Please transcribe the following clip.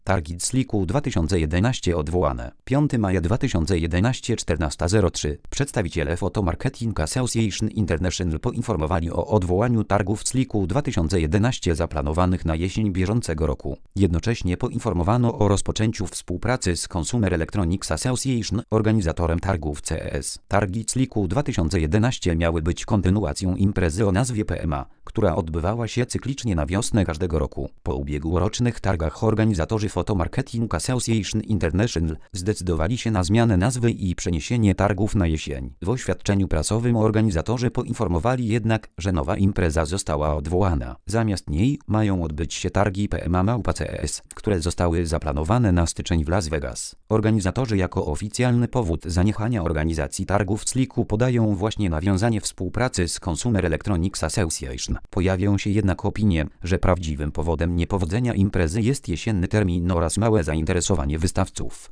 Targi Sliku 2011 odwołane. 5 maja 2011 14:03. Przedstawiciele Photo Marketing Association International poinformowali o odwołaniu targów Sliku 2011 zaplanowanych na jesień bieżącego roku. Jednocześnie poinformowano o rozpoczęciu współpracy z Consumer Electronics Association, organizatorem targów CES. Targi Sliku 2011 miały być kontynuacją imprezy o nazwie PMA, która odbywała się cyklicznie na wiosnę każdego roku. Po ubiegłorocznych targach organizatorzy Photo Marketing Association International zdecydowali się na zmianę nazwy i przeniesienie targów na jesień. W oświadczeniu prasowym organizatorzy poinformowali jednak, że nowa impreza została odwołana. Zamiast niej mają odbyć się targi PMA-CES, które zostały zaplanowane na styczeń w Las Vegas. Organizatorzy jako oficjalny powód zaniechania organizacji targów w Sliku podają właśnie nawiązanie współpracy z Consumer Electronics Association. Pojawią się jednak opinie, że prawdziwym powodem niepowodzenia imprezy jest jesienny termin oraz małe zainteresowanie wystawców.